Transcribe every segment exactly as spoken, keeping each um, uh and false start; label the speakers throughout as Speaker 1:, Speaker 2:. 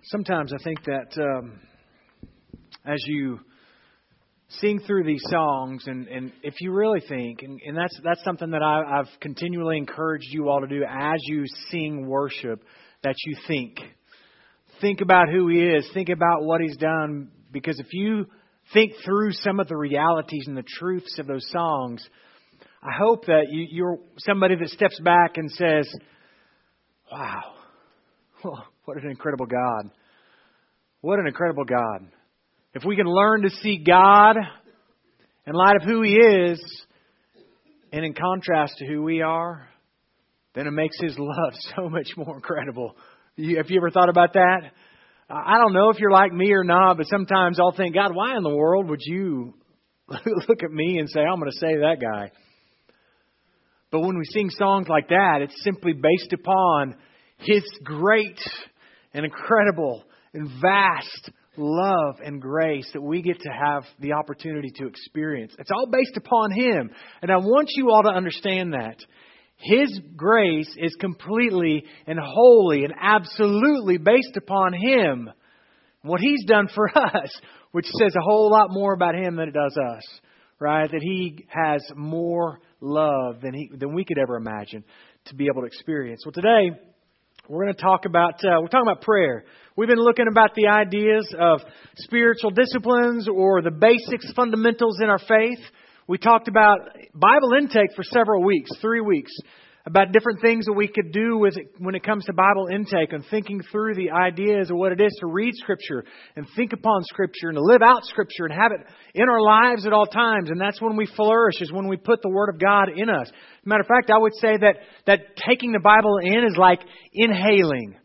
Speaker 1: Sometimes I think that um, as you sing through these songs, and, and if you really think, and, and that's that's something that I, I've continually encouraged you all to do as you sing worship, that you think. Think about who He is. Think about what He's done. Because if you think through some of the realities and the truths of those songs, I hope that you, you're somebody that steps back and says, wow, what an incredible God. What an incredible God. If we can learn to see God in light of who He is and in contrast to who we are, then it makes His love so much more incredible. You, have you ever thought about that? I don't know if you're like me or not, but sometimes I'll think, God, why in the world would you look at me and say, I'm going to say that guy? But when we sing songs like that, it's simply based upon His great and incredible and vast love and grace that we get to have the opportunity to experience. It's all based upon Him. And I want you all to understand that. His grace is completely and wholly and absolutely based upon Him. What He's done for us, which says a whole lot more about Him than it does us. Right? That He has more love than he than we could ever imagine to be able to experience. Well, today we're going to talk about uh, we're talking about prayer. We've been looking about the ideas of spiritual disciplines or the basics, fundamentals in our faith. We talked about Bible intake for several weeks, three weeks, about different things that we could do with it when it comes to Bible intake and thinking through the ideas of what it is to read Scripture and think upon Scripture and to live out Scripture and have it in our lives at all times. And that's when we flourish, is when we put the Word of God in us. As a matter of fact, I would say that, that taking the Bible in is like inhaling.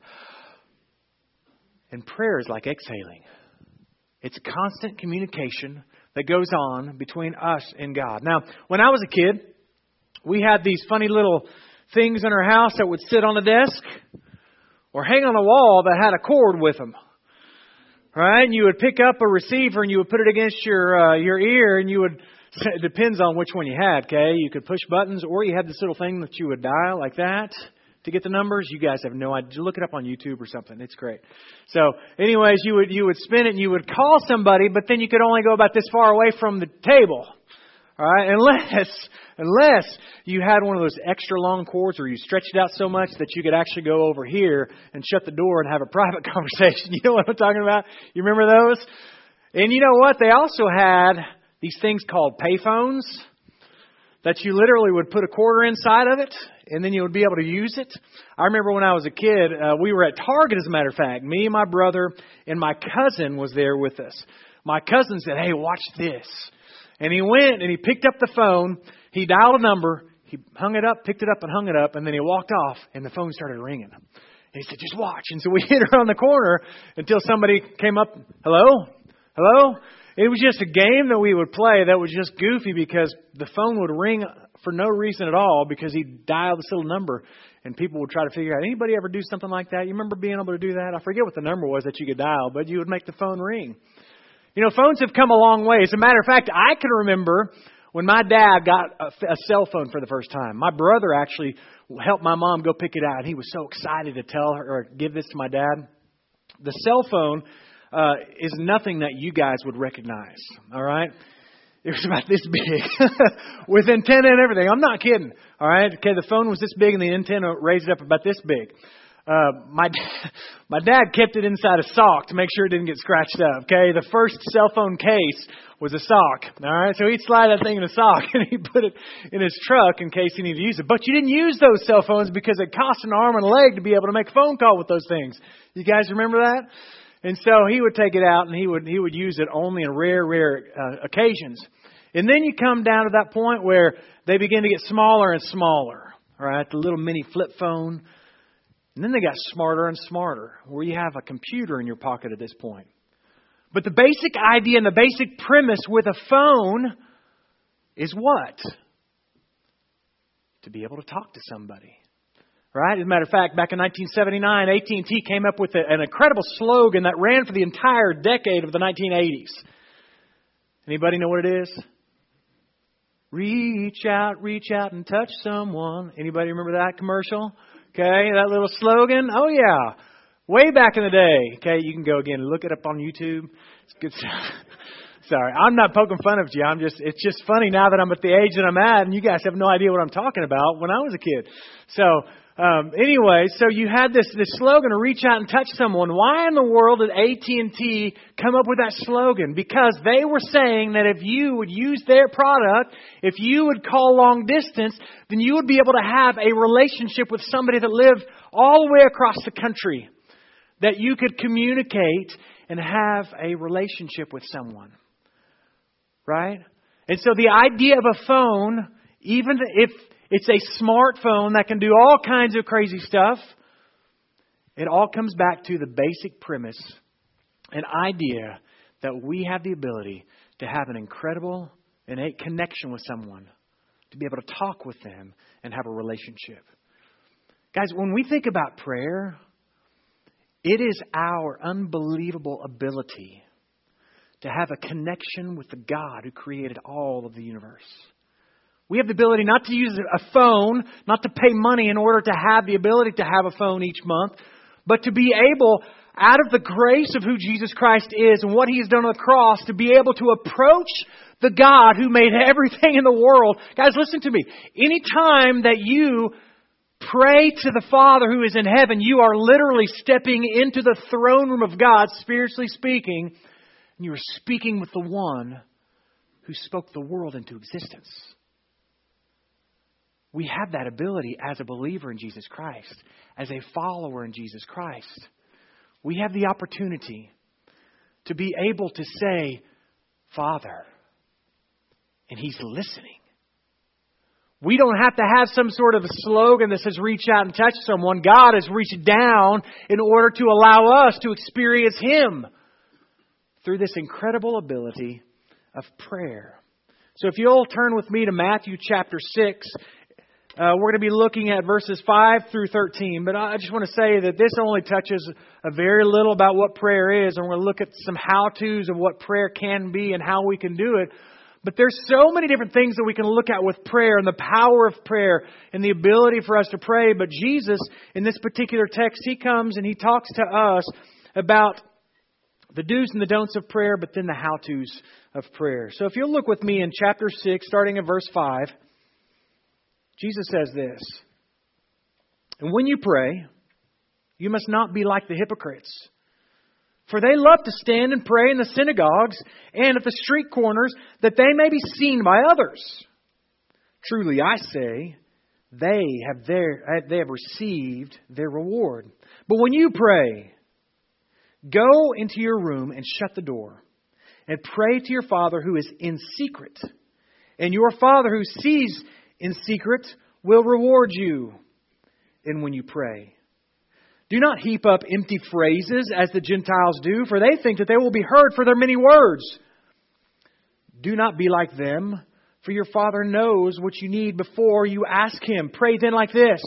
Speaker 1: And prayer is like exhaling. It's constant communication that goes on between us and God. Now, when I was a kid, we had these funny little things in our house that would sit on a desk or hang on a wall that had a cord with them. Right? And you would pick up a receiver and you would put it against your uh, your ear, and you would, it depends on which one you had, okay? You could push buttons, or you had this little thing that you would dial like that to get the numbers. You guys have no idea. Look it up on YouTube or something. It's great. So anyways, you would you would spin it and you would call somebody, but then you could only go about this far away from the table. All right, unless unless you had one of those extra long cords where you stretched it out so much that you could actually go over here and shut the door and have a private conversation. You know what I'm talking about? You remember those? And you know what? They also had these things called payphones that you literally would put a quarter inside of it, and then you would be able to use it. I remember when I was a kid, uh, we were at Target, as a matter of fact. Me and my brother and my cousin was there with us. My cousin said, hey, watch this. And he went and he picked up the phone. He dialed a number. He hung it up, picked it up and hung it up. And then he walked off and the phone started ringing. And he said, just watch. And so we hit around the corner until somebody came up. Hello? Hello? It was just a game that we would play that was just goofy because the phone would ring for no reason at all because he dialed this little number and people would try to figure out, anybody ever do something like that? You remember being able to do that? I forget what the number was that you could dial, but you would make the phone ring. You know, phones have come a long way. As a matter of fact, I can remember when my dad got a, a cell phone for the first time. My brother actually helped my mom go pick it out. He was so excited to tell her or give this to my dad. The cell phone uh, is nothing that you guys would recognize. All right. It was about this big with antenna and everything. I'm not kidding. All right. Okay. The phone was this big and the antenna raised it up about this big. Uh, my my dad kept it inside a sock to make sure it didn't get scratched up. Okay, the first cell phone case was a sock. All right, so he'd slide that thing in a sock and he'd put it in his truck in case he needed to use it. But you didn't use those cell phones because it cost an arm and a leg to be able to make a phone call with those things. You guys remember that? And so he would take it out and he would he would use it only in rare rare uh, occasions. And then you come down to that point where they begin to get smaller and smaller. All right, the little mini flip phone. And then they got smarter and smarter, where you have a computer in your pocket at this point. But the basic idea and the basic premise with a phone is what? To be able to talk to somebody. Right? As a matter of fact, back in nineteen seventy-nine, A T and T came up with a, an incredible slogan that ran for the entire decade of the nineteen eighties. Anybody know what it is? Reach out, reach out and touch someone. Anybody remember that commercial? Okay, that little slogan. Oh, yeah. way back in the day, okay, you can go again and look it up on YouTube. It's good stuff. Sorry, I'm not poking fun of you. I'm just, it's just funny now that I'm at the age that I'm at, and you guys have no idea what I'm talking about when I was a kid. So, um, anyway, so you had this, this slogan to reach out and touch someone. Why in the world did A T and T come up with that slogan? Because they were saying that if you would use their product, if you would call long distance, then you would be able to have a relationship with somebody that lived all the way across the country. That you could communicate and have a relationship with someone. Right? And so the idea of a phone, even if it's a smartphone that can do all kinds of crazy stuff, it all comes back to the basic premise, an idea that we have the ability to have an incredible, innate connection with someone, to be able to talk with them and have a relationship. Guys, when we think about prayer, it is our unbelievable ability to have a connection with the God who created all of the universe. We have the ability not to use a phone, not to pay money in order to have the ability to have a phone each month, but to be able, out of the grace of who Jesus Christ is and what He has done on the cross, to be able to approach the God who made everything in the world. Guys, listen to me. Anytime that you pray to the Father who is in heaven, you are literally stepping into the throne room of God, spiritually speaking, and you are speaking with the one who spoke the world into existence. We have that ability as a believer in Jesus Christ, as a follower in Jesus Christ. We have the opportunity to be able to say, Father, and He's listening. We don't have to have some sort of a slogan that says reach out and touch someone. God has reached down in order to allow us to experience Him through this incredible ability of prayer. So if you'll turn with me to Matthew chapter six, uh, we're going to be looking at verses five through thirteen. But I just want to say that this only touches a very little about what prayer is. And we're going to look at some how-tos of what prayer can be and how we can do it. But there's so many different things that we can look at with prayer and the power of prayer and the ability for us to pray. But Jesus, in this particular text, He comes and He talks to us about the do's and the don'ts of prayer, but then the how-tos of prayer. So if you'll look with me in chapter six, starting at verse five, Jesus says this, "And when you pray, you must not be like the hypocrites. For they love to stand and pray in the synagogues and at the street corners, that they may be seen by others. Truly I say, they have their they have received their reward. But when you pray, go into your room and shut the door, and pray to your Father who is in secret. And your Father who sees in secret will reward you. And when you pray, do not heap up empty phrases as the Gentiles do, for they think that they will be heard for their many words. Do not be like them, for your Father knows what you need before you ask Him. Pray then like this: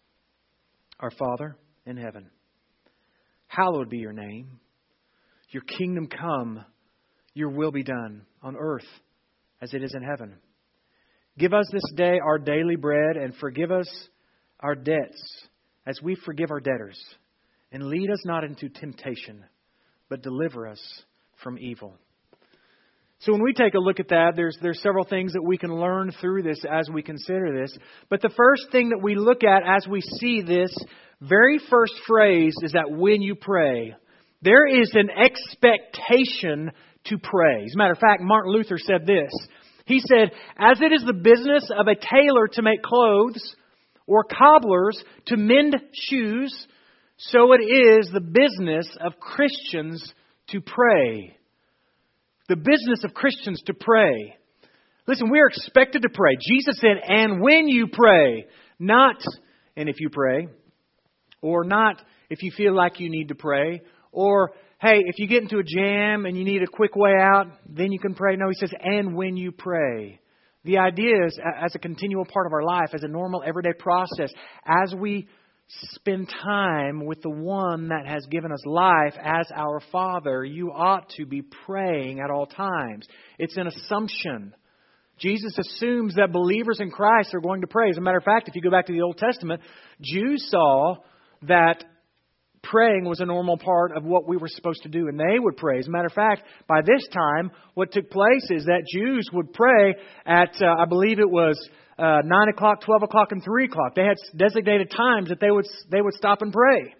Speaker 1: Our Father in heaven, hallowed be your name. Your kingdom come, your will be done on earth as it is in heaven. Give us this day our daily bread, and forgive us our debts as we forgive our debtors. And lead us not into temptation, but deliver us from evil." So when we take a look at that, there's there's several things that we can learn through this as we consider this. But the first thing that we look at as we see this very first phrase is that when you pray, there is an expectation to pray. As a matter of fact, Martin Luther said this. He said, "As it is the business of a tailor to make clothes, or cobblers to mend shoes, so it is the business of Christians to pray." The business of Christians to pray. Listen, we are expected to pray. Jesus said, "And when you pray," not "and if you pray," or not "if you feel like you need to pray," or "hey, if you get into a jam and you need a quick way out, then you can pray." No, He says, "And when you pray." The idea is, as a continual part of our life, as a normal everyday process, as we spend time with the one that has given us life as our Father, you ought to be praying at all times. It's an assumption. Jesus assumes that believers in Christ are going to pray. As a matter of fact, if you go back to the Old Testament, Jews saw that praying was a normal part of what we were supposed to do, and they would pray. As a matter of fact, by this time, what took place is that Jews would pray at, uh, I believe it was uh, nine o'clock, twelve o'clock, and three o'clock. They had designated times that they would they would stop and pray.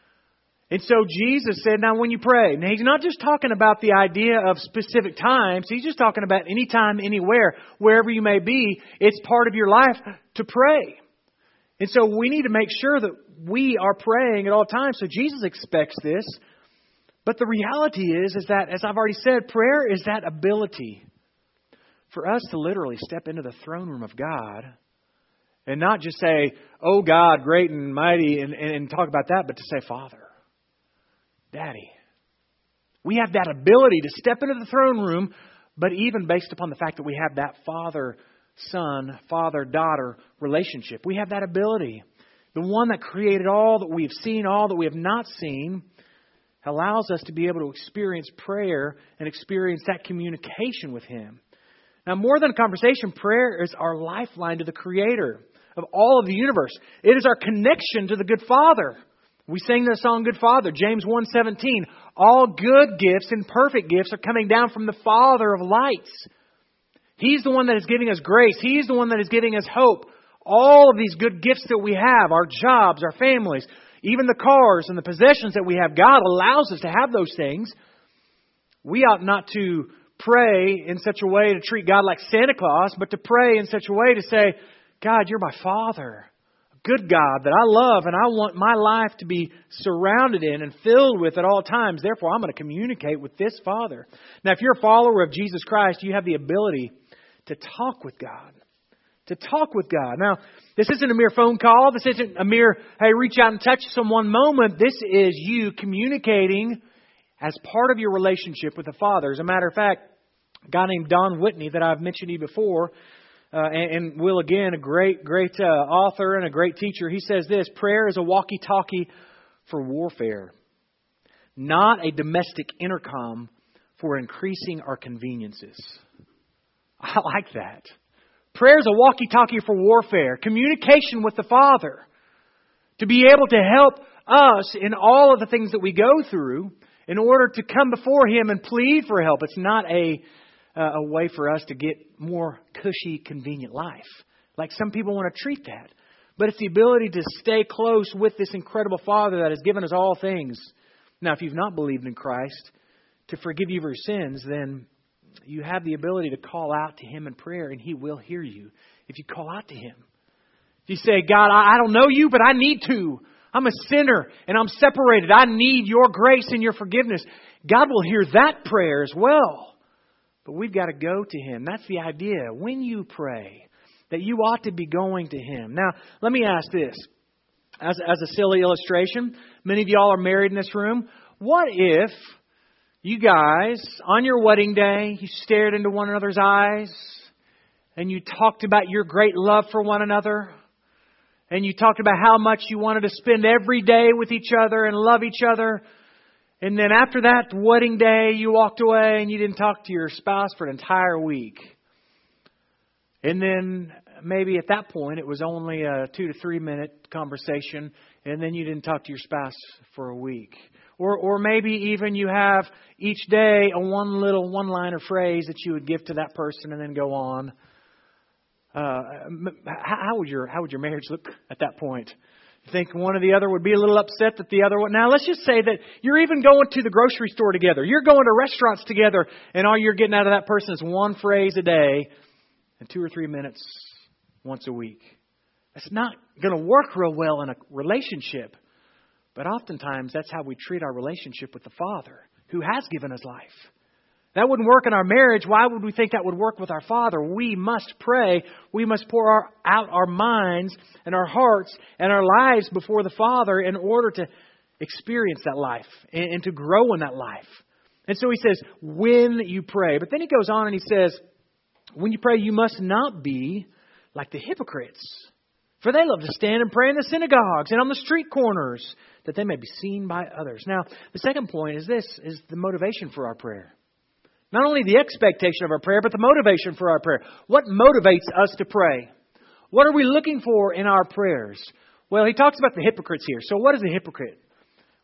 Speaker 1: And so Jesus said, now when you pray, now He's not just talking about the idea of specific times. He's just talking about anytime, anywhere, wherever you may be. It's part of your life to pray. And so we need to make sure that we are praying at all times. So Jesus expects this. But the reality is, is that, as I've already said, prayer is that ability for us to literally step into the throne room of God and not just say, oh God, great and mighty, and, and, and talk about that, but to say, Father, Daddy. We have that ability to step into the throne room, but even based upon the fact that we have that father-son, father-daughter relationship. We have that ability. The one that created all that we have seen, all that we have not seen, allows us to be able to experience prayer and experience that communication with Him. Now, more than a conversation, prayer is our lifeline to the Creator of all of the universe. It is our connection to the good Father. We sang the song Good Father, James one seventeen. All good gifts and perfect gifts are coming down from the Father of lights. He's the one that is giving us grace. He's the one that is giving us hope. All of these good gifts that we have, our jobs, our families, even the cars and the possessions that we have, God allows us to have those things. We ought not to pray in such a way to treat God like Santa Claus, but to pray in such a way to say, God, You're my Father. Good God that I love, and I want my life to be surrounded in and filled with at all times. Therefore, I'm going to communicate with this Father. Now, if you're a follower of Jesus Christ, you have the ability to talk with God. To talk with God. Now, this isn't a mere phone call. This isn't a mere, hey, reach out and touch someone moment. This is you communicating as part of your relationship with the Father. As a matter of fact, a guy named Don Whitney that I've mentioned to you before, Uh, and, and Will, again, a great, great uh, author and a great teacher. He says this: prayer is a walkie-talkie for warfare, not a domestic intercom for increasing our conveniences. I like that. Prayer is a walkie-talkie for warfare, communication with the Father, to be able to help us in all of the things that we go through in order to come before Him and plead for help. It's not a Uh, a way for us to get more cushy, convenient life. Like some people want to treat that. But it's the ability to stay close with this incredible Father that has given us all things. Now, if you've not believed in Christ to forgive you of your sins, then you have the ability to call out to Him in prayer, and He will hear you if you call out to Him. If you say, God, I don't know You, but I need to. I'm a sinner and I'm separated. I need Your grace and Your forgiveness. God will hear that prayer as well. But we've got to go to Him. That's the idea. When you pray, that you ought to be going to Him. Now, let me ask this. As, as a silly illustration, many of y'all are married in this room. What if you guys, on your wedding day, you stared into one another's eyes and you talked about your great love for one another, and you talked about how much you wanted to spend every day with each other and love each other, and then after that wedding day, you walked away and you didn't talk to your spouse for an entire week. And then maybe at that point it was only a two to three minute conversation, and then you didn't talk to your spouse for a week. Or or maybe even you have each day a one little one-liner phrase that you would give to that person and then go on. Uh, how would your how would your marriage look at that point? You think one or the other would be a little upset that the other one. Now, let's just say that you're even going to the grocery store together. You're going to restaurants together, and all you're getting out of that person is one phrase a day and two or three minutes once a week. That's not going to work real well in a relationship. But oftentimes, that's how we treat our relationship with the Father, who has given us life. That wouldn't work in our marriage. Why would we think that would work with our Father? We must pray. We must pour our, out our minds and our hearts and our lives before the Father in order to experience that life and, and to grow in that life. And so he says, when you pray. But then he goes on and he says, when you pray, you must not be like the hypocrites. For they love to stand and pray in the synagogues and on the street corners, that they may be seen by others. Now, the second point is this, is the motivation for our prayer. Not only the expectation of our prayer, but the motivation for our prayer. What motivates us to pray? What are we looking for in our prayers? Well, he talks about the hypocrites here. So what is a hypocrite?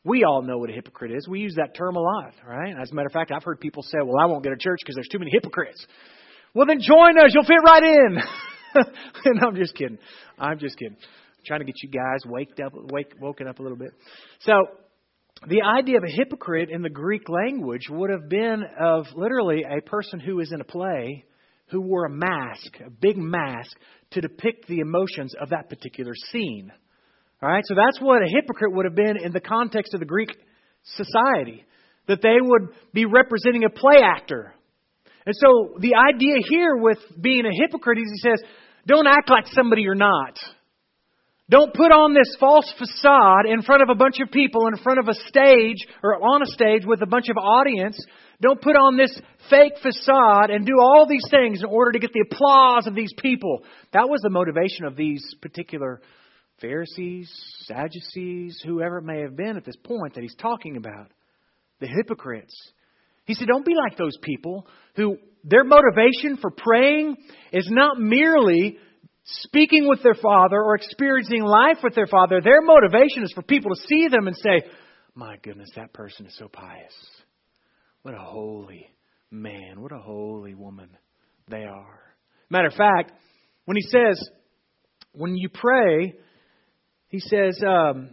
Speaker 1: We all know what a hypocrite is. We use that term a lot, right? As a matter of fact, I've heard people say, well, I won't go to church because there's too many hypocrites. Well, then join us. You'll fit right in. And I'm just kidding. I'm just kidding. I'm trying to get you guys waked up, wake, woken up a little bit. So the idea of a hypocrite in the Greek language would have been of literally a person who is in a play who wore a mask, a big mask, to depict the emotions of that particular scene. All right, so that's what a hypocrite would have been in the context of the Greek society, that they would be representing a play actor. And so the idea here with being a hypocrite is he says, don't act like somebody you're not. Don't put on this false facade in front of a bunch of people, in front of a stage or on a stage with a bunch of audience. Don't put on this fake facade and do all these things in order to get the applause of these people. That was the motivation of these particular Pharisees, Sadducees, whoever it may have been at this point that he's talking about. The hypocrites. He said, don't be like those people who their motivation for praying is not merely speaking with their Father or experiencing life with their Father. Their motivation is for people to see them and say, my goodness, that person is so pious. What a holy man. What a holy woman they are. Matter of fact, when he says, when you pray, he says, um,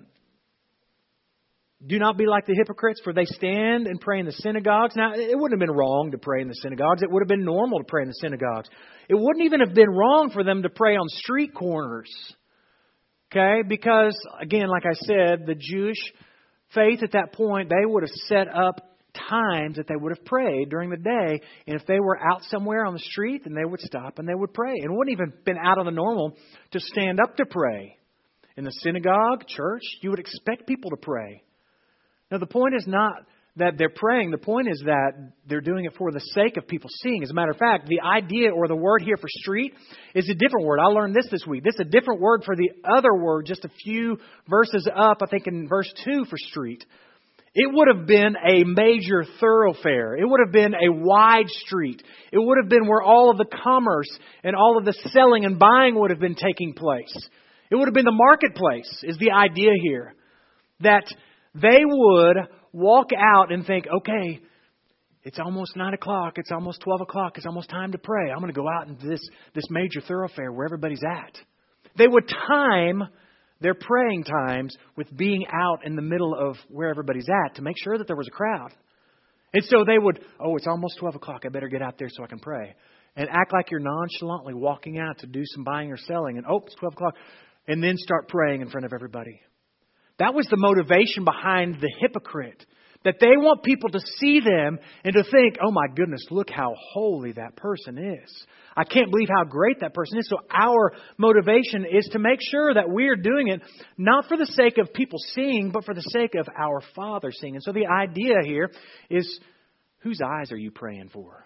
Speaker 1: do not be like the hypocrites, for they stand and pray in the synagogues. Now, it wouldn't have been wrong to pray in the synagogues. It would have been normal to pray in the synagogues. It wouldn't even have been wrong for them to pray on street corners. Okay? Because, again, like I said, the Jewish faith at that point, they would have set up times that they would have prayed during the day. And if they were out somewhere on the street, then they would stop and they would pray. And it wouldn't even been out of the normal to stand up to pray. In the synagogue, church, you would expect people to pray. Now, the point is not that they're praying. The point is that they're doing it for the sake of people seeing. As a matter of fact, the idea or the word here for street is a different word. I learned this this week. This is a different word for the other word just a few verses up, I think in verse two for street. It would have been a major thoroughfare. It would have been a wide street. It would have been where all of the commerce and all of the selling and buying would have been taking place. It would have been the marketplace is the idea here. That they would walk out and think, okay, it's almost nine o'clock. It's almost twelve o'clock. It's almost time to pray. I'm going to go out into this, this major thoroughfare where everybody's at. They would time their praying times with being out in the middle of where everybody's at to make sure that there was a crowd. And so they would, oh, it's almost twelve o'clock. I better get out there so I can pray. And act like you're nonchalantly walking out to do some buying or selling. And, oh, it's twelve o'clock. And then start praying in front of everybody. That was the motivation behind the hypocrite. That they want people to see them and to think, oh my goodness, look how holy that person is. I can't believe how great that person is. So our motivation is to make sure that we're doing it not for the sake of people seeing, but for the sake of our Father seeing. And so the idea here is, whose eyes are you praying for?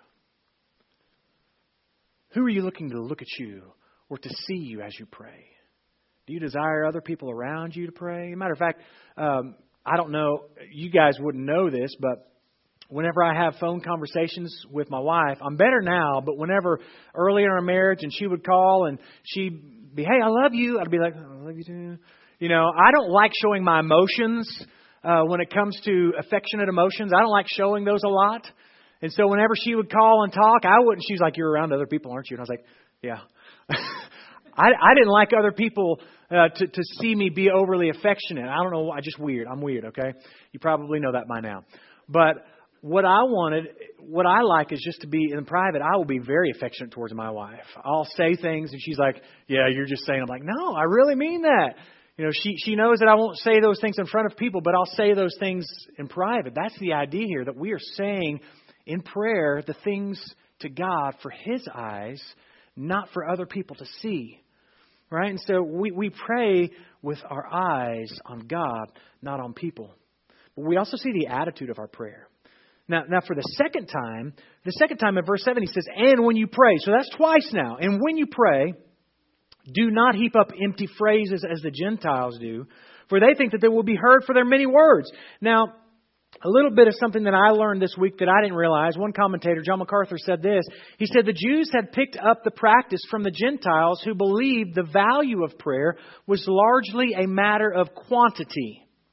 Speaker 1: Who are you looking to look at you or to see you as you pray? Do you desire other people around you to pray? Matter of fact, um, I don't know, you guys wouldn't know this, but whenever I have phone conversations with my wife, I'm better now, but whenever early in our marriage and she would call and she'd be, hey, I love you. I'd be like, I love you too. You know, I don't like showing my emotions uh, when it comes to affectionate emotions. I don't like showing those a lot. And so whenever she would call and talk, I wouldn't. She's like, you're around other people, aren't you? And I was like, yeah. I, I didn't like other people uh, to, to see me be overly affectionate. I don't know. I just weird. I'm weird. Okay. You probably know that by now. But what I wanted, what I like is just to be in private. I will be very affectionate towards my wife. I'll say things and she's like, yeah, you're just saying. I'm like, no, I really mean that. You know, she, she knows that I won't say those things in front of people, but I'll say those things in private. That's the idea here, that we are saying in prayer the things to God for His eyes, not for other people to see. Right? And so we, we pray with our eyes on God, not on people. But we also see the attitude of our prayer. Now, now for the second time, the second time in verse seven, he says, and when you pray. So that's twice now. And when you pray, do not heap up empty phrases as the Gentiles do, for they think that they will be heard for their many words. Now, a little bit of something that I learned this week that I didn't realize. One commentator, John MacArthur, said this. He said the Jews had picked up the practice from the Gentiles who believed the value of prayer was largely a matter of quantity.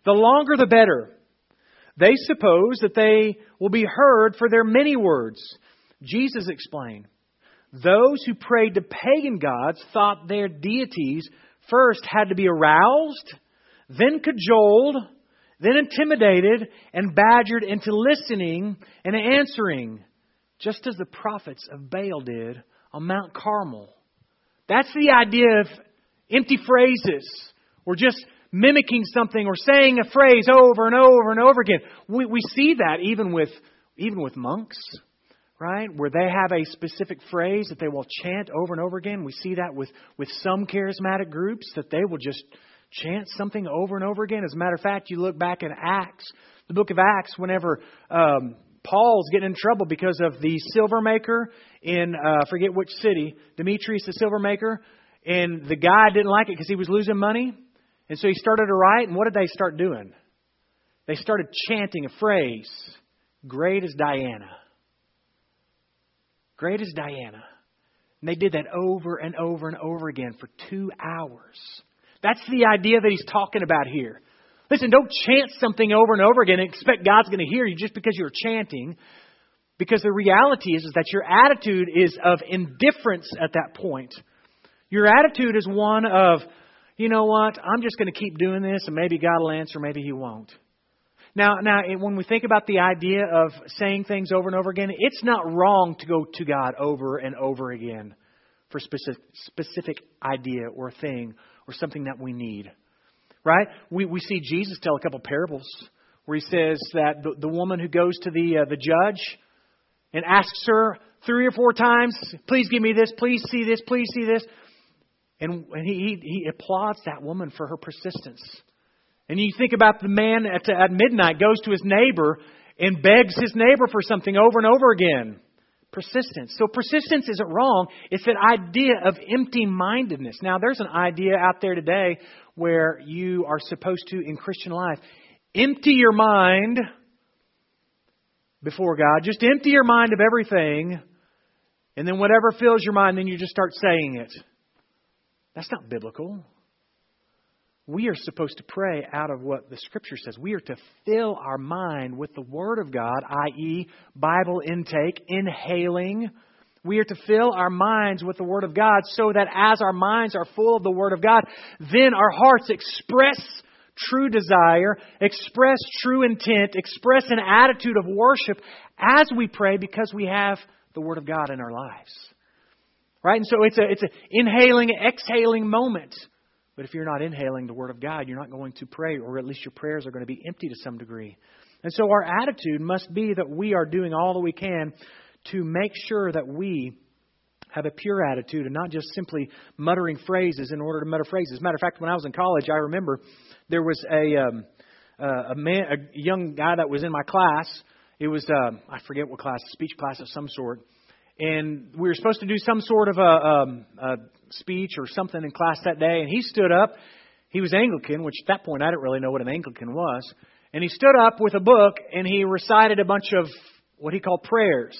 Speaker 1: The longer the better. They suppose that they will be heard for their many words. Jesus explained, those who prayed to pagan gods thought their deities first had to be aroused, then cajoled, then intimidated and badgered into listening and answering, just as the prophets of Baal did on Mount Carmel. That's the idea of empty phrases, or just mimicking something, or saying a phrase over and over and over again. We we see that even with even with monks, right? Where they have a specific phrase that they will chant over and over again. We see that with, with some charismatic groups, that they will just chant something over and over again. As a matter of fact, you look back in Acts, the book of Acts, whenever um, Paul's getting in trouble because of the silver maker in, uh, I forget which city, Demetrius the silver maker, and the guy didn't like it because he was losing money. And so he started to write, and what did they start doing? They started chanting a phrase, great is Diana. Great is Diana. And they did that over and over and over again for two hours. That's the idea that he's talking about here. Listen, don't chant something over and over again and expect God's going to hear you just because you're chanting. Because the reality is, is that your attitude is of indifference at that point. Your attitude is one of, you know what, I'm just going to keep doing this and maybe God will answer, maybe He won't. Now, now, when we think about the idea of saying things over and over again, it's not wrong to go to God over and over again for specific specific idea or thing or something that we need. Right? We we see Jesus tell a couple parables where He says that the, the woman who goes to the uh, the judge and asks her three or four times, please give me this, please see this, please see this. And, and he, he, he applauds that woman for her persistence. And you think about the man at, at midnight goes to his neighbor and begs his neighbor for something over and over again. Persistence. So persistence isn't wrong. It's that idea of empty-mindedness. Now, there's an idea out there today where you are supposed to, in Christian life, empty your mind before God. Just empty your mind of everything. And then whatever fills your mind, then you just start saying it. That's not biblical. We are supposed to pray out of what the Scripture says. We are to fill our mind with the Word of God, that is, Bible intake, inhaling. We are to fill our minds with the Word of God so that as our minds are full of the Word of God, then our hearts express true desire, express true intent, express an attitude of worship as we pray because we have the Word of God in our lives. Right? And so it's a it's an inhaling, exhaling moment. But if you're not inhaling the Word of God, you're not going to pray, or at least your prayers are going to be empty to some degree. And so our attitude must be that we are doing all that we can to make sure that we have a pure attitude and not just simply muttering phrases in order to mutter phrases. As a matter of fact, when I was in college, I remember there was a um, uh, a man, a young guy that was in my class. It was, um, I forget what class, speech class of some sort. And we were supposed to do some sort of a, um, a speech or something in class that day. And he stood up. He was Anglican, which at that point I didn't really know what an Anglican was. And he stood up with a book and he recited a bunch of what he called prayers.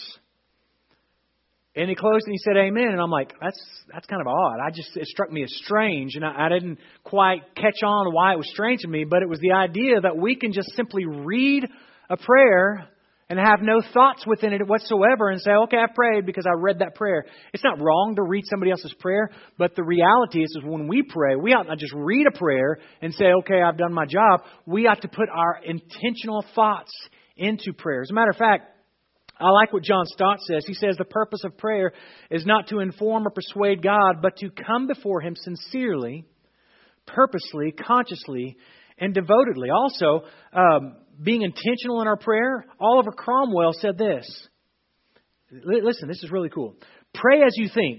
Speaker 1: And he closed and he said, Amen. And I'm like, that's that's kind of odd. I just it struck me as strange. And I, I didn't quite catch on why it was strange to me. But it was the idea that we can just simply read a prayer and have no thoughts within it whatsoever and say, okay, I prayed because I read that prayer. It's not wrong to read somebody else's prayer, but the reality is, is when we pray, we ought not just read a prayer and say, okay, I've done my job. We ought to put our intentional thoughts into prayer. As a matter of fact, I like what John Stott says. He says the purpose of prayer is not to inform or persuade God, but to come before Him sincerely, purposely, consciously, and devotedly. Also, um, being intentional in our prayer, Oliver Cromwell said this. Listen, this is really cool. Pray as you think.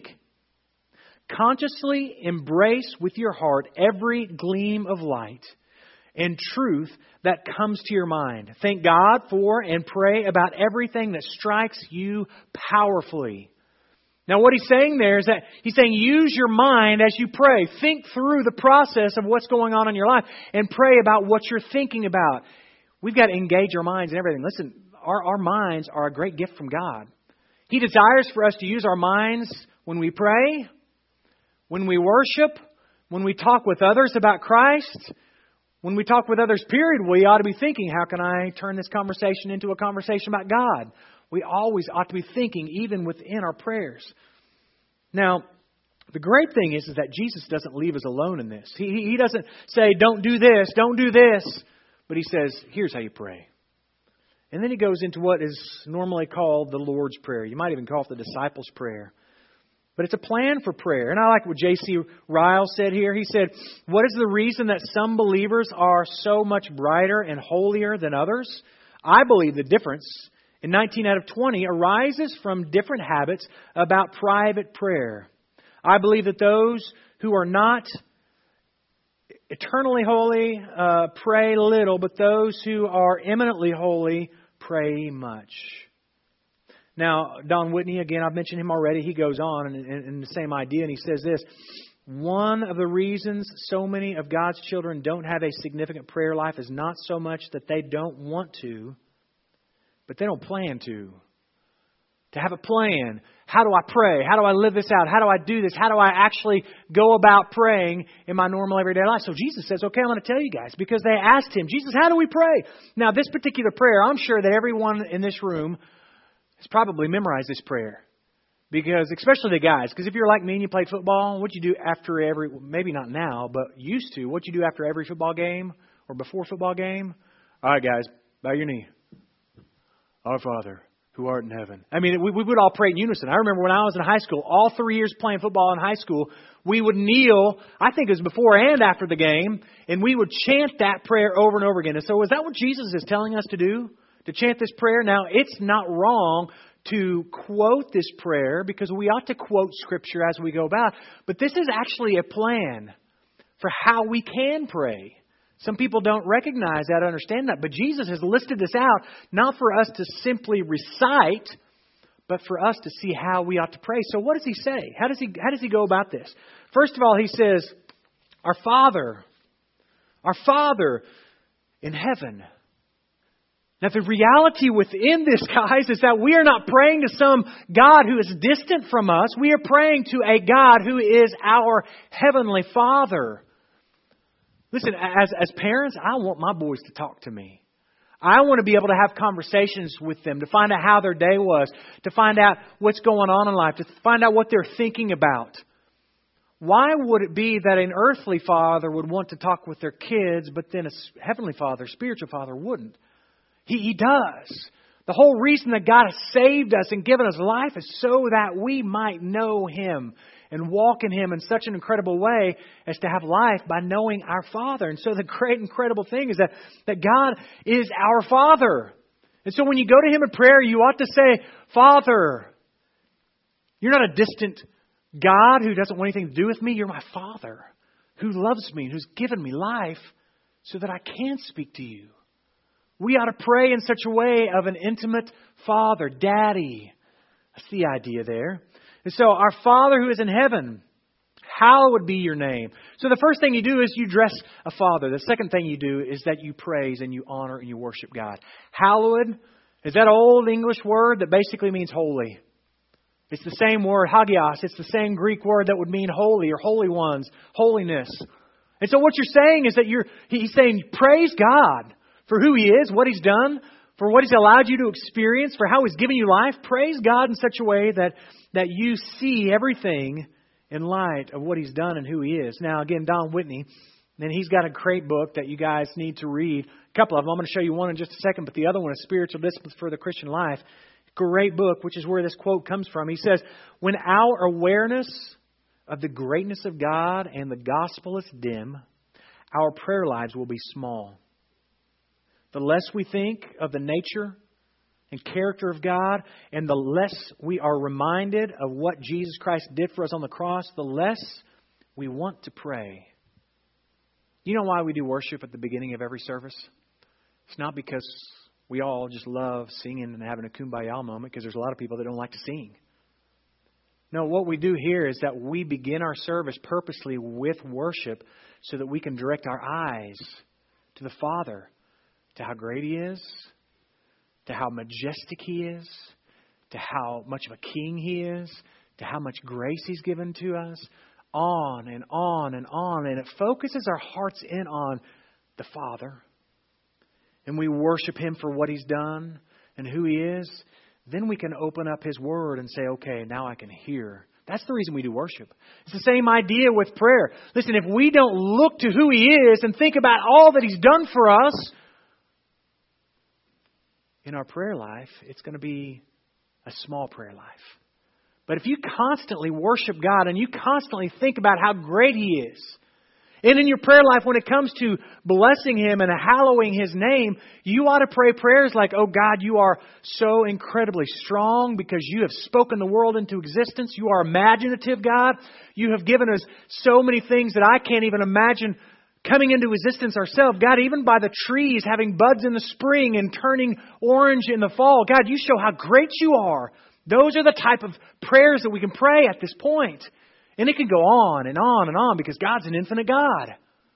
Speaker 1: Consciously embrace with your heart every gleam of light and truth that comes to your mind. Thank God for and pray about everything that strikes you powerfully. Now, what he's saying there is that he's saying use your mind as you pray. Think through the process of what's going on in your life and pray about what you're thinking about. We've got to engage our minds in everything. Listen, our, our minds are a great gift from God. He desires for us to use our minds when we pray, when we worship, when we talk with others about Christ. When we talk with others, period, we ought to be thinking, how can I turn this conversation into a conversation about God? We always ought to be thinking, even within our prayers. Now, the great thing is, is that Jesus doesn't leave us alone in this. He, he doesn't say, don't do this, don't do this. But He says, here's how you pray. And then He goes into what is normally called the Lord's Prayer. You might even call it the disciples' prayer. But it's a plan for prayer. And I like what J C Ryle said here. He said, what is the reason that some believers are so much brighter and holier than others? I believe the difference in nineteen out of twenty arises from different habits about private prayer. I believe that those who are not eternally holy uh, pray little, but those who are eminently holy pray much. Now, Don Whitney, again, I've mentioned him already. He goes on in, in, in the same idea, and he says this. One of the reasons so many of God's children don't have a significant prayer life is not so much that they don't want to, but they don't plan to. To have a plan. How do I pray? How do I live this out? How do I do this? How do I actually go about praying in my normal everyday life? So Jesus says, okay, I'm going to tell you guys, because they asked Him, Jesus, how do we pray? Now, this particular prayer, I'm sure that everyone in this room has probably memorized this prayer. Because, especially the guys, because if you're like me and you play football, what you do after every, maybe not now, but used to, what you do after every football game or before football game? All right, guys, bow your knee. Our Father, who art in heaven. I mean, we, we would all pray in unison. I remember when I was in high school, all three years playing football in high school, we would kneel, I think it was before and after the game, and we would chant that prayer over and over again. And so is that what Jesus is telling us to do? To chant this prayer? Now, it's not wrong to quote this prayer, because we ought to quote Scripture as we go about. But this is actually a plan for how we can pray. Some people don't recognize that, understand that. But Jesus has listed this out, not for us to simply recite, but for us to see how we ought to pray. So what does He say? How does He, how does he go about this? First of all, He says, our Father, our Father in heaven. Now, the reality within this, guys, is that we are not praying to some God who is distant from us. We are praying to a God who is our Heavenly Father. Listen, as, as parents, I want my boys to talk to me. I want to be able to have conversations with them, to find out how their day was, to find out what's going on in life, to find out what they're thinking about. Why would it be that an earthly father would want to talk with their kids, but then a heavenly father, spiritual father, wouldn't? He, he does. The whole reason that God has saved us and given us life is so that we might know Him and walk in Him in such an incredible way as to have life by knowing our Father. And so the great, incredible thing is that, that God is our Father. And so when you go to Him in prayer, you ought to say, Father. You're not a distant God who doesn't want anything to do with me. You're my Father who loves me and who's given me life so that I can speak to you. We ought to pray in such a way of an intimate Father, Daddy. That's the idea there. And so, our Father who is in heaven, hallowed be your name. So the first thing you do is you dress a father. The second thing you do is that you praise and you honor and you worship God. Hallowed is that old English word that basically means holy. It's the same word, hagios. It's the same Greek word that would mean holy or holy ones, holiness. And so what you're saying is that you're, He's saying praise God for who He is, what He's done, for what He's allowed you to experience, for how He's given you life. Praise God in such a way that, that you see everything in light of what He's done and who He is. Now, again, Don Whitney, and he's got a great book that you guys need to read. A couple of them. I'm going to show you one in just a second, but the other one is Spiritual Disciplines for the Christian Life. Great book, which is where this quote comes from. He says, when our awareness of the greatness of God and the gospel is dim, our prayer lives will be small. The less we think of the nature and character of God, and the less we are reminded of what Jesus Christ did for us on the cross, the less we want to pray. You know why we do worship at the beginning of every service? It's not because we all just love singing and having a kumbaya moment, because there's a lot of people that don't like to sing. No, what we do here is that we begin our service purposely with worship so that we can direct our eyes to the Father, to how great He is, to how majestic He is, to how much of a king He is, to how much grace He's given to us, on and on and on. And it focuses our hearts in on the Father, and we worship Him for what He's done and who He is, then we can open up His Word and say, okay, now I can hear. That's the reason we do worship. It's the same idea with prayer. Listen, if we don't look to who He is and think about all that He's done for us, in our prayer life, it's going to be a small prayer life. But if you constantly worship God and you constantly think about how great He is, and in your prayer life, when it comes to blessing Him and hallowing His name, you ought to pray prayers like, oh God, you are so incredibly strong because you have spoken the world into existence. You are imaginative, God. You have given us so many things that I can't even imagine coming into existence ourselves. God, even by the trees having buds in the spring and turning orange in the fall. God, you show how great you are. Those are the type of prayers that we can pray at this point. And it can go on and on and on because God's an infinite God.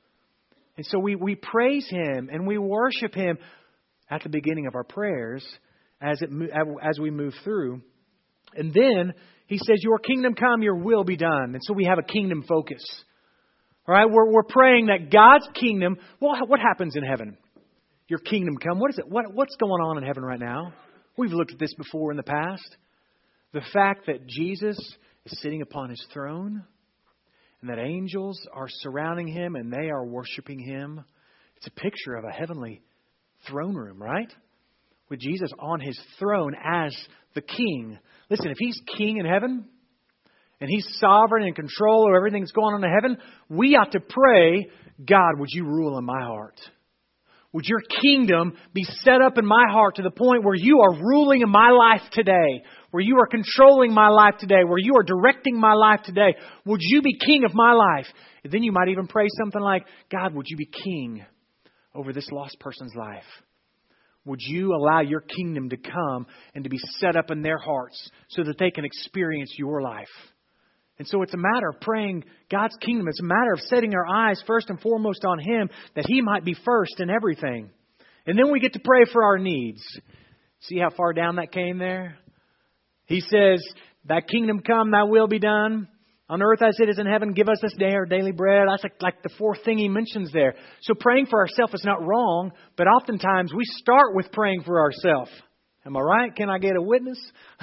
Speaker 1: And so we, we praise Him and we worship Him at the beginning of our prayers as it as we move through. And then He says, your kingdom come, your will be done. And so we have a kingdom focus. All right, we're, we're praying that God's kingdom, well, what happens in heaven? Your kingdom come. What is it? What, what's going on in heaven right now? We've looked at this before in the past. The fact that Jesus is sitting upon His throne and that angels are surrounding Him and they are worshiping Him. It's a picture of a heavenly throne room, right? With Jesus on His throne as the King. Listen, if He's King in heaven and He's sovereign and control over everything that's going on in heaven, we ought to pray, God, would you rule in my heart? Would your kingdom be set up in my heart to the point where you are ruling in my life today? Where you are controlling my life today? Where you are directing my life today? Would you be king of my life? And then you might even pray something like, God, would you be king over this lost person's life? Would you allow your kingdom to come and to be set up in their hearts so that they can experience your life? And so it's a matter of praying God's kingdom. It's a matter of setting our eyes first and foremost on Him, that He might be first in everything. And then we get to pray for our needs. See how far down that came there? He says, thy kingdom come, thy will be done. On earth as it is in heaven, give us this day our daily bread. That's like, like the fourth thing He mentions there. So praying for ourselves is not wrong, but oftentimes we start with praying for ourselves. Am I right? Can I get a witness?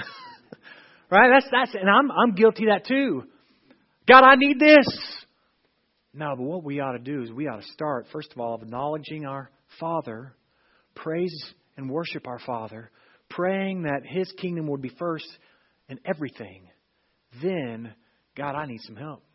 Speaker 1: Right? That's that's and I'm I'm guilty of that too. God, I need this. No, but what we ought to do is we ought to start, first of all, acknowledging our Father, praise and worship our Father, praying that His kingdom would be first in everything. Then, God, I need some help.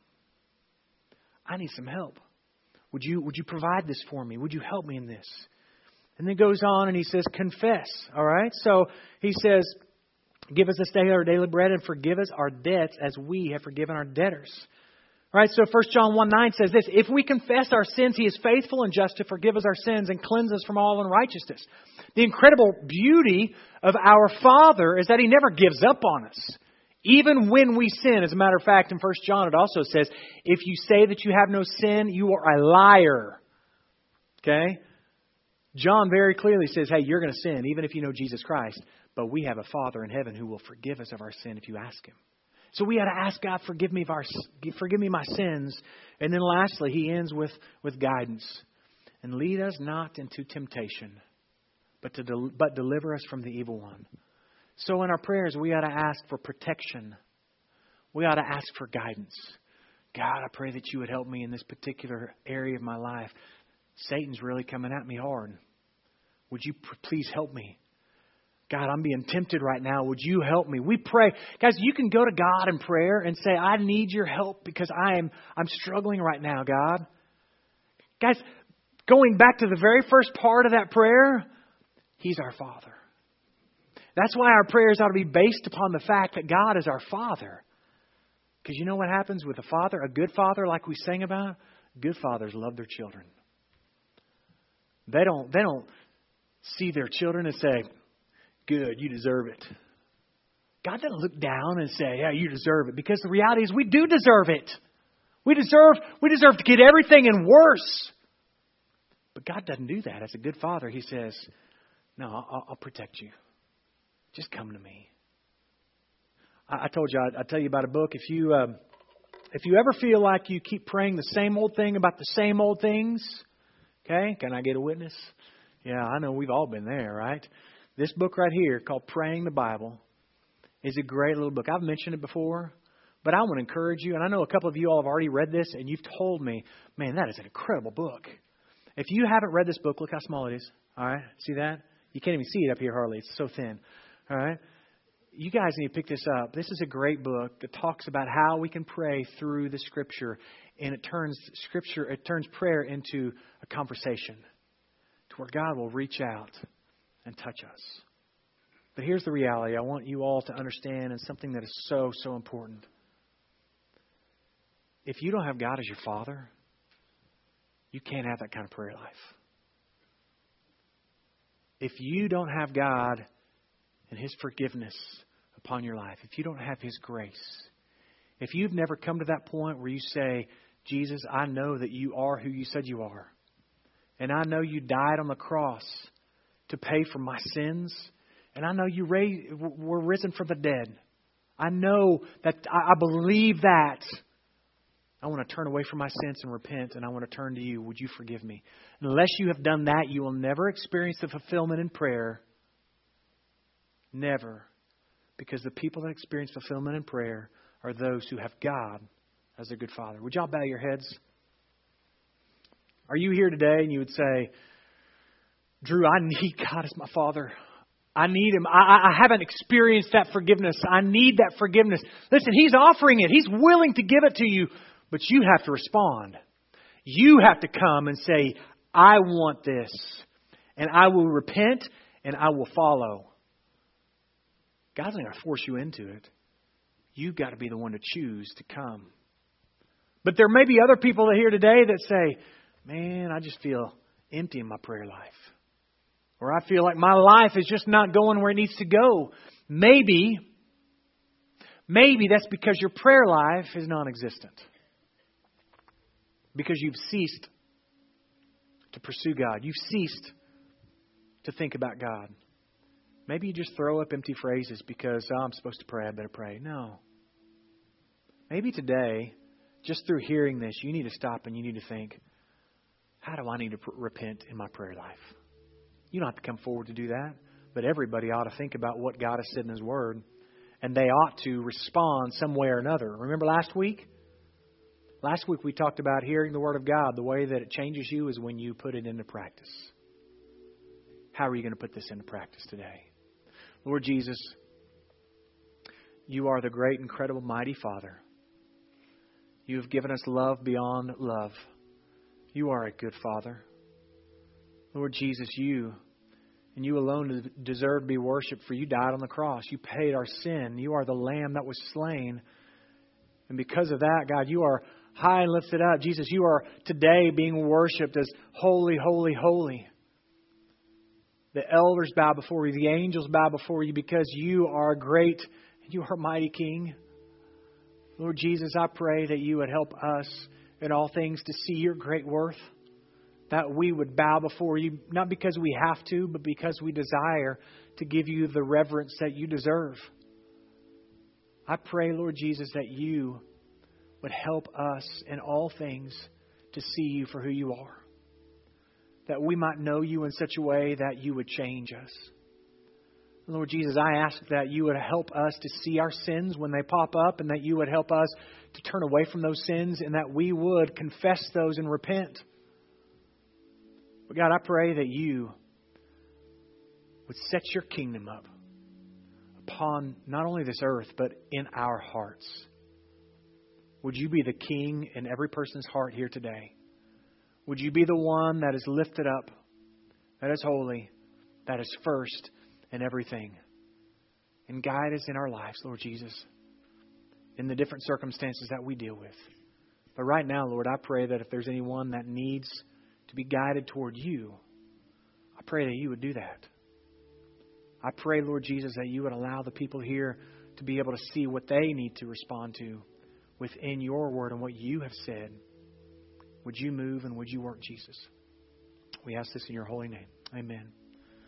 Speaker 1: I need some help. Would you would you provide this for me? Would you help me in this? And then goes on and He says, confess. All right? So He says, give us this day our daily bread and forgive us our debts as we have forgiven our debtors. All right, so First John one nine says this, if we confess our sins, He is faithful and just to forgive us our sins and cleanse us from all unrighteousness. The incredible beauty of our Father is that He never gives up on us. Even when we sin. As a matter of fact, in First John it also says, if you say that you have no sin, you are a liar. Okay? John very clearly says, hey, you're going to sin even if you know Jesus Christ. But we have a Father in heaven who will forgive us of our sin if you ask Him. So we got to ask God, forgive me of our, forgive me my sins. And then lastly, He ends with, with guidance. And lead us not into temptation, but to del- but deliver us from the evil one. So in our prayers, we ought to ask for protection. We ought to ask for guidance. God, I pray that you would help me in this particular area of my life. Satan's really coming at me hard. Would you p- please help me? God, I'm being tempted right now. Would you help me? We pray. Guys, you can go to God in prayer and say, I need your help because I am I'm struggling right now, God. Guys, going back to the very first part of that prayer, He's our Father. That's why our prayers ought to be based upon the fact that God is our Father. Because you know what happens with a father, a good father like we sang about? Good fathers love their children. They don't, they don't see their children and say, good, you deserve it. God doesn't look down and say, yeah, you deserve it. Because the reality is we do deserve it. We deserve, we deserve to get everything and worse. But God doesn't do that. As a good father, He says, no, I'll, I'll protect you. Just come to me. I, I told you, I'd, I'd tell you about a book. If you, um, if you ever feel like you keep praying the same old thing about the same old things, Okay? Can I get a witness? Yeah, I know we've all been there, right? This book right here called Praying the Bible is a great little book. I've mentioned it before, but I want to encourage you, and I know a couple of you all have already read this, and you've told me, man, that is an incredible book. If you haven't read this book, look how small it is. All right? See that? You can't even see it up here hardly. It's so thin. All right? You guys need to pick this up. This is a great book that talks about how we can pray through the Scripture, and it turns Scripture, it turns prayer into a conversation to where God will reach out and touch us. But here's the reality I want you all to understand, and something that is so, so important. If you don't have God as your Father, you can't have that kind of prayer life. If you don't have God and His forgiveness upon your life, if you don't have His grace, if you've never come to that point where you say, Jesus, I know that you are who you said you are, and I know you died on the cross to pay for my sins. And I know you raised, were risen from the dead. I know that I believe that. I want to turn away from my sins and repent, and I want to turn to you. Would you forgive me? Unless you have done that, you will never experience the fulfillment in prayer. Never. Because the people that experience fulfillment in prayer are those who have God as their good Father. Would y'all bow your heads? Are you here today and you would say, Drew, I need God as my Father. I need Him. I, I haven't experienced that forgiveness. I need that forgiveness. Listen, He's offering it. He's willing to give it to you. But you have to respond. You have to come and say, I want this. And I will repent and I will follow. God's not going to force you into it. You've got to be the one to choose to come. But there may be other people here today that say, man, I just feel empty in my prayer life. Or I feel like my life is just not going where it needs to go. Maybe, maybe that's because your prayer life is non-existent. Because you've ceased to pursue God. You've ceased to think about God. Maybe you just throw up empty phrases because oh, I'm supposed to pray, I better pray. No. Maybe today, just through hearing this, you need to stop and you need to think, how do I need to pr- repent in my prayer life? You don't have to come forward to do that. But everybody ought to think about what God has said in His Word. And they ought to respond some way or another. Remember last week? Last week we talked about hearing the Word of God. The way that it changes you is when you put it into practice. How are you going to put this into practice today? Lord Jesus, You are the great, incredible, mighty Father. You have given us love beyond love. You are a good Father. Lord Jesus, You and You alone deserve to be worshipped, for You died on the cross. You paid our sin. You are the Lamb that was slain. And because of that, God, You are high and lifted up. Jesus, You are today being worshipped as holy, holy, holy. The elders bow before You. The angels bow before You because You are great and You are mighty King. Lord Jesus, I pray that You would help us in all things to see Your great worth. That we would bow before You, not because we have to, but because we desire to give You the reverence that You deserve. I pray, Lord Jesus, that You would help us in all things to see You for who You are. That we might know You in such a way that You would change us. Lord Jesus, I ask that You would help us to see our sins when they pop up, and that You would help us to turn away from those sins, and that we would confess those and repent. But God, I pray that You would set Your kingdom up upon not only this earth, but in our hearts. Would You be the King in every person's heart here today? Would You be the one that is lifted up, that is holy, that is first in everything? And guide us in our lives, Lord Jesus, in the different circumstances that we deal with. But right now, Lord, I pray that if there's anyone that needs to be guided toward You, I pray that You would do that. I pray, Lord Jesus, that You would allow the people here to be able to see what they need to respond to within Your Word and what You have said. Would You move and would You work, Jesus? We ask this in Your holy name. Amen.